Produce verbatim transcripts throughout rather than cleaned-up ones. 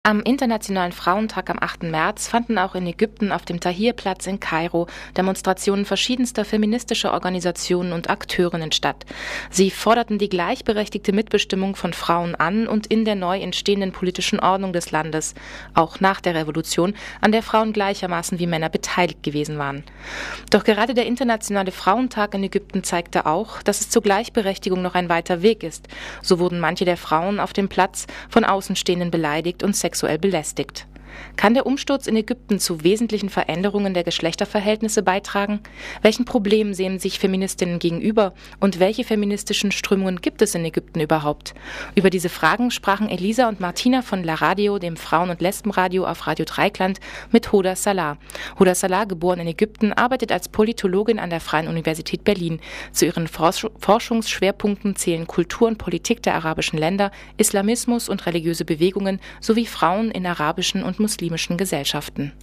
Am Internationalen Frauentag am achten März fanden auch in Ägypten auf dem Tahrir-Platz in Kairo Demonstrationen verschiedenster feministischer Organisationen und Akteurinnen statt. Sie forderten die gleichberechtigte Mitbestimmung von Frauen an und in der neu entstehenden politischen Ordnung des Landes, auch nach der Revolution, an der Frauen gleichermaßen wie Männer beteiligt gewesen waren. Doch gerade der Internationale Frauentag in Ägypten zeigte auch, dass es zur Gleichberechtigung noch ein weiter Weg ist. So wurden manche der Frauen auf dem Platz von Außenstehenden beleidigt und sexuell belästigt. Kann der Umsturz in Ägypten zu wesentlichen Veränderungen der Geschlechterverhältnisse beitragen? Welchen Problemen sehen sich Feministinnen gegenüber und welche feministischen Strömungen gibt es in Ägypten überhaupt? Über diese Fragen sprachen Elisa und Martina von La Radio, dem Frauen- und Lesbenradio auf Radio Dreieckland, mit Hoda Salah. Hoda Salah, geboren in Ägypten, arbeitet als Politologin an der Freien Universität Berlin. Zu ihren Forsch- Forschungsschwerpunkten zählen Kultur und Politik der arabischen Länder, Islamismus und religiöse Bewegungen sowie Frauen in arabischen und muslimischen Gesellschaften.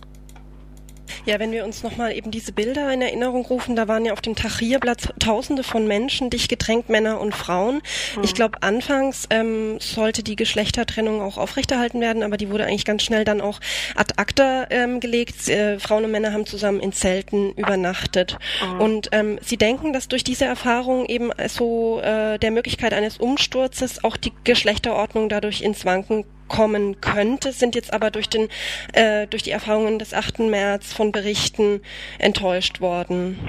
Ja, wenn wir uns nochmal eben diese Bilder in Erinnerung rufen, da waren ja auf dem Tahrir-Platz Tausende von Menschen, dicht gedrängt, Männer und Frauen. Mhm. Ich glaube, anfangs ähm, sollte die Geschlechtertrennung auch aufrechterhalten werden, aber die wurde eigentlich ganz schnell dann auch ad acta ähm, gelegt. Äh, Frauen und Männer haben zusammen in Zelten übernachtet. Mhm. Und ähm, sie denken, dass durch diese Erfahrung eben so äh, der Möglichkeit eines Umsturzes auch die Geschlechterordnung dadurch ins Wanken kommen könnte, sind jetzt aber durch den äh, durch die Erfahrungen des achten März von Berichten enttäuscht worden.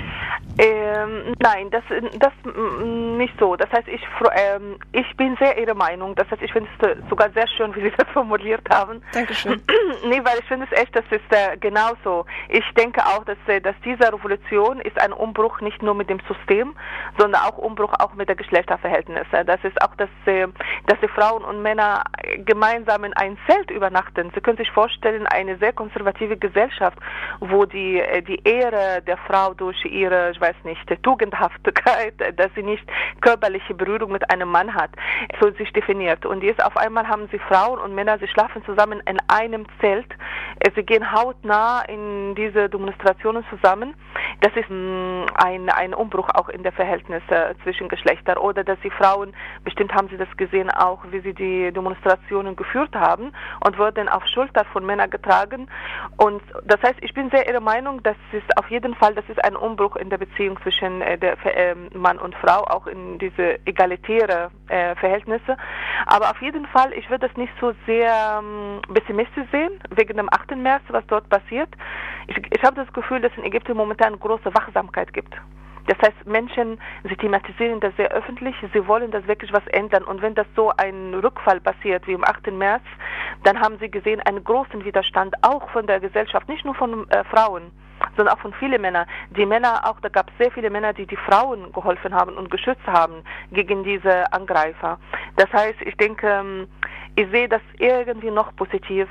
Ähm, nein, das das nicht so. Das heißt, ich ähm, ich bin sehr Ihrer Meinung. Das heißt, ich finde es sogar sehr schön, wie Sie das formuliert haben. Dankeschön. Nee, weil ich finde es echt, das ist äh, genauso. Ich denke auch, dass äh, dass diese Revolution ist ein Umbruch nicht nur mit dem System, sondern auch Umbruch auch mit der Geschlechterverhältnisse. Das ist auch, dass äh, dass die Frauen und Männer gemeinsam in ein Zelt übernachten. Sie können sich vorstellen, eine sehr konservative Gesellschaft, wo die die Ehre der Frau durch ihre, ich weiß nicht, Tugendhaftigkeit, dass sie nicht körperliche Berührung mit einem Mann hat, so sich definiert. Und jetzt auf einmal haben sie Frauen und Männer, sie schlafen zusammen in einem Zelt. Sie gehen hautnah in diese Demonstrationen zusammen. Das ist ein, ein Umbruch auch in der Verhältnisse zwischen Geschlechtern. Oder dass die Frauen, bestimmt haben Sie das gesehen auch, wie sie die Demonstrationen geführt haben und wurden auf Schulter von Männern getragen. Und das heißt, ich bin sehr Ihrer Meinung, dass es auf jeden Fall, das ist ein Umbruch in der Beziehung zwischen äh, der, äh, Mann und Frau, auch in diese egalitäre äh, Verhältnisse. Aber auf jeden Fall, ich würde das nicht so sehr ähm, pessimistisch sehen, wegen dem achten März, was dort passiert. Ich, ich habe das Gefühl, dass in Ägypten momentan große Wachsamkeit gibt. Das heißt, Menschen, sie thematisieren das sehr öffentlich, sie wollen das wirklich was ändern. Und wenn das so ein Rückfall passiert wie am achten März, dann haben sie gesehen einen großen Widerstand auch von der Gesellschaft, nicht nur von äh, Frauen, sondern auch von vielen Männern. Die Männer, auch da gab es sehr viele Männer, die die Frauen geholfen haben und geschützt haben gegen diese Angreifer. Das heißt, ich denke, ich sehe das irgendwie noch positiv,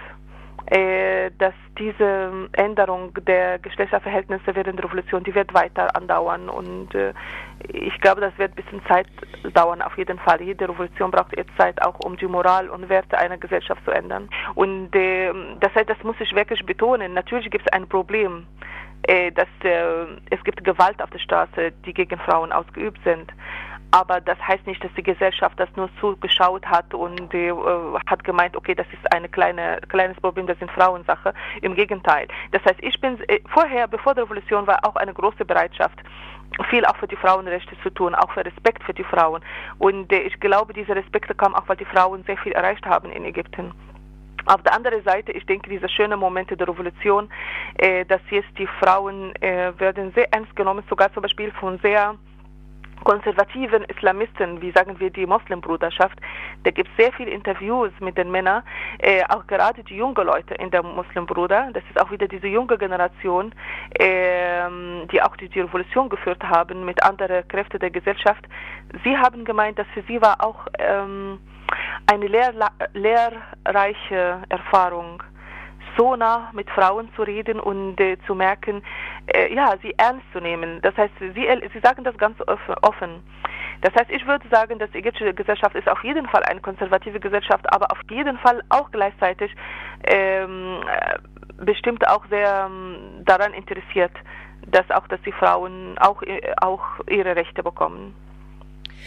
dass diese Änderung der Geschlechterverhältnisse während der Revolution, die wird weiter andauern und äh, ich glaube, das wird ein bisschen Zeit dauern, auf jeden Fall. Jede Revolution braucht jetzt Zeit, auch um die Moral und Werte einer Gesellschaft zu ändern. Und äh, das heißt, das muss ich wirklich betonen. Natürlich gibt es ein Problem, äh, dass äh, es gibt Gewalt auf der Straße, die gegen Frauen ausgeübt sind. Aber das heißt nicht, dass die Gesellschaft das nur zugeschaut hat und äh, hat gemeint, okay, das ist ein kleine, kleines Problem, das ist Frauensache. Im Gegenteil. Das heißt, ich bin äh, vorher, bevor der Revolution, war auch eine große Bereitschaft, viel auch für die Frauenrechte zu tun, auch für Respekt für die Frauen. Und äh, ich glaube, diese Respekte kam auch, weil die Frauen sehr viel erreicht haben in Ägypten. Auf der anderen Seite, ich denke, diese schönen Momente der Revolution, äh, dass jetzt die Frauen äh, werden sehr ernst genommen, sogar zum Beispiel von sehr konservativen Islamisten, wie sagen wir die Muslimbruderschaft, da gibt es sehr viele Interviews mit den Männern, äh, auch gerade die jungen Leute in der Muslimbruder, das ist auch wieder diese junge Generation, äh, die auch die, die Revolution geführt haben mit anderen Kräften der Gesellschaft. Sie haben gemeint, dass für sie war auch ähm, eine lehrla- lehrreiche Erfahrung, so nah mit Frauen zu reden und äh, zu merken, äh, ja, sie ernst zu nehmen. Das heißt, sie, sie sagen das ganz offen. Das heißt, ich würde sagen, dass die ägyptische Gesellschaft ist auf jeden Fall eine konservative Gesellschaft, aber auf jeden Fall auch gleichzeitig ähm, bestimmt auch sehr ähm, daran interessiert, dass auch, dass die Frauen auch, auch ihre Rechte bekommen.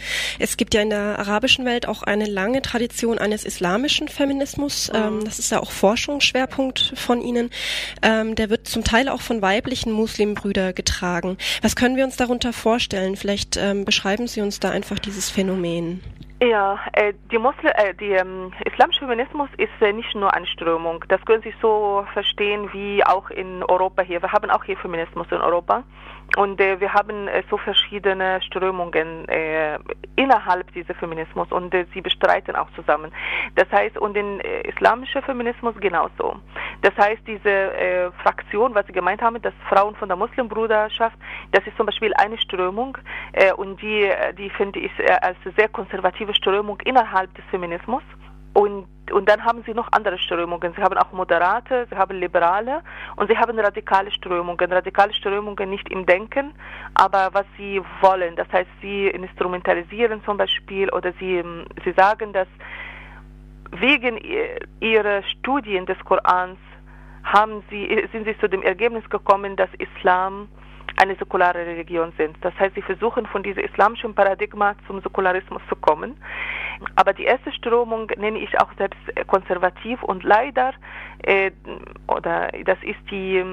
Es gibt ja in der arabischen Welt auch eine lange Tradition eines islamischen Feminismus. Mhm. Ähm, das ist ja auch Forschungsschwerpunkt von Ihnen. Ähm, der wird zum Teil auch von weiblichen Muslimbrüdern getragen. Was können wir uns darunter vorstellen? Vielleicht ähm, beschreiben Sie uns da einfach dieses Phänomen. Ja, äh, die, Muslim, äh, die ähm, islamische Feminismus ist äh, nicht nur eine Strömung. Das können Sie so verstehen wie auch in Europa hier. Wir haben auch hier Feminismus in Europa. Und äh, wir haben äh, so verschiedene Strömungen äh, innerhalb dieses Feminismus und äh, sie bestreiten auch zusammen. Das heißt, und den äh, islamischen Feminismus genauso. Das heißt, diese äh, Fraktion, was Sie gemeint haben, das Frauen von der Muslimbruderschaft, das ist zum Beispiel eine Strömung äh, und die, die finde ich äh, als sehr konservative Strömung innerhalb des Feminismus. Und, und dann haben sie noch andere Strömungen. Sie haben auch Moderate, sie haben Liberale und sie haben radikale Strömungen. Radikale Strömungen nicht im Denken, aber was sie wollen. Das heißt, sie instrumentalisieren zum Beispiel oder sie, sie sagen, dass wegen ihrer Studien des Korans haben sie, sind sie zu dem Ergebnis gekommen, dass Islam eine säkulare Religion sind. Das heißt, sie versuchen von diesem islamischen Paradigma zum Säkularismus zu kommen. Aber die erste Strömung nenne ich auch selbst konservativ und leider, äh, oder das ist die,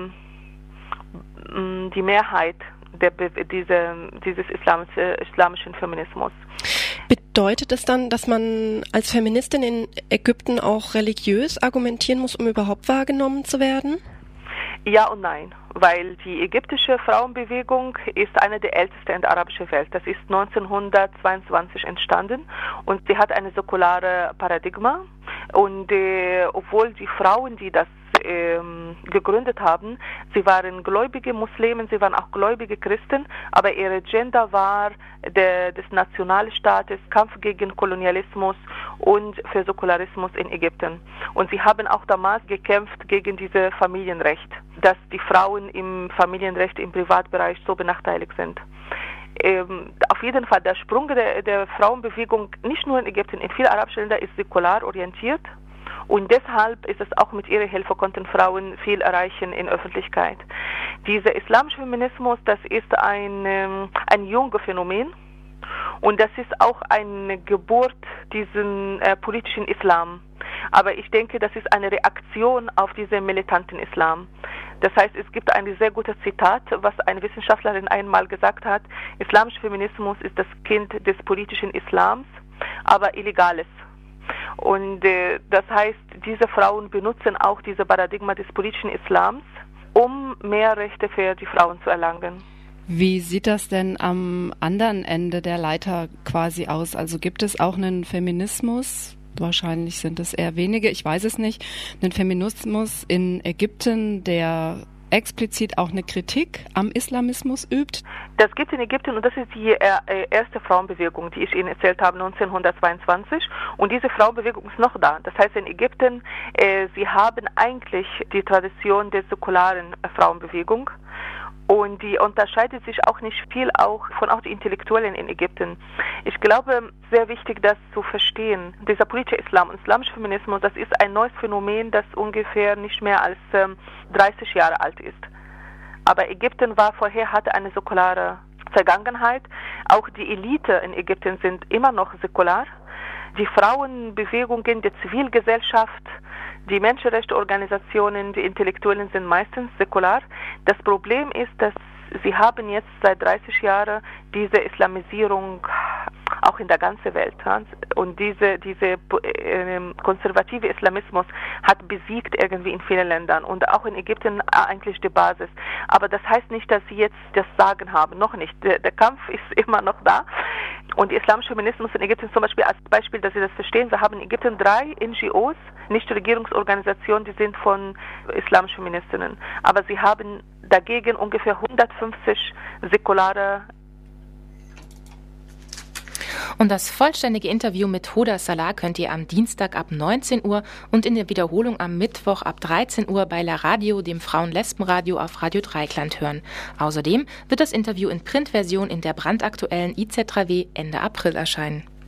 die Mehrheit der, diese, dieses islamische, islamischen Feminismus. Bedeutet es dann, dass man als Feministin in Ägypten auch religiös argumentieren muss, um überhaupt wahrgenommen zu werden? Ja und nein, weil die ägyptische Frauenbewegung ist eine der ältesten in der arabischen Welt. Das ist neunzehnhundertzweiundzwanzig entstanden und sie hat eine säkulare Paradigma. Und äh, obwohl die Frauen, die das ähm, gegründet haben, sie waren gläubige Muslimen, sie waren auch gläubige Christen, aber ihre Agenda war der, des Nationalstaates, Kampf gegen Kolonialismus und für Säkularismus in Ägypten. Und sie haben auch damals gekämpft gegen dieses Familienrecht, dass die Frauen im Familienrecht im Privatbereich so benachteiligt sind. Ähm, auf jeden Fall, der Sprung der, der Frauenbewegung, nicht nur in Ägypten, in vielen arabischen Ländern ist säkular orientiert. Und deshalb ist es auch mit ihrer Hilfe konnten Frauen viel erreichen in Öffentlichkeit. Dieser islamische Feminismus, das ist ein, ähm, ein junges Phänomen. Und das ist auch eine Geburt diesen äh, politischen Islam. Aber ich denke, das ist eine Reaktion auf diesen militanten Islam. Das heißt, es gibt ein sehr gutes Zitat, was eine Wissenschaftlerin einmal gesagt hat: Islamischer Feminismus ist das Kind des politischen Islams, aber illegales. Und äh, das heißt, diese Frauen benutzen auch diese Paradigma des politischen Islams, um mehr Rechte für die Frauen zu erlangen. Wie sieht das denn am anderen Ende der Leiter quasi aus? Also gibt es auch einen Feminismus? Wahrscheinlich sind es eher wenige, ich weiß es nicht. Einen Feminismus in Ägypten, der explizit auch eine Kritik am Islamismus übt? Das gibt es in Ägypten und das ist die äh, erste Frauenbewegung, die ich Ihnen erzählt habe, neunzehnhundertzweiundzwanzig. Und diese Frauenbewegung ist noch da. Das heißt, in Ägypten, äh, sie haben eigentlich die Tradition der säkularen äh, Frauenbewegung. Und die unterscheidet sich auch nicht viel auch von auch die Intellektuellen in Ägypten. Ich glaube, sehr wichtig, das zu verstehen. Dieser politische Islam und islamische Feminismus, das ist ein neues Phänomen, das ungefähr nicht mehr als ähm, dreißig Jahre alt ist. Aber Ägypten war vorher, hatte eine säkulare Vergangenheit. Auch die Elite in Ägypten sind immer noch säkular. Die Frauenbewegungen, die Zivilgesellschaft, die Menschenrechtsorganisationen, die Intellektuellen sind meistens säkular. Das Problem ist, dass sie haben jetzt seit dreißig Jahren diese Islamisierung auch in der ganzen Welt. Und diese, diese äh, konservative Islamismus hat besiegt irgendwie in vielen Ländern und auch in Ägypten eigentlich die Basis. Aber das heißt nicht, dass sie jetzt das Sagen haben, noch nicht. Der, der Kampf ist immer noch da. Und der islamische Feminismus in Ägypten zum Beispiel, als Beispiel, dass Sie das verstehen, wir haben in Ägypten drei N G Os, Nichtregierungsorganisationen, die sind von islamischen Feministinnen. Aber sie haben dagegen ungefähr hundertfünfzig säkulare. Und das vollständige Interview mit Hoda Salah könnt ihr am Dienstag ab neunzehn Uhr und in der Wiederholung am Mittwoch ab dreizehn Uhr bei La Radio, dem Frauen-Lesben-Radio auf Radio Dreieckland hören. Außerdem wird das Interview in Printversion in der brandaktuellen I Z R W Ende April erscheinen.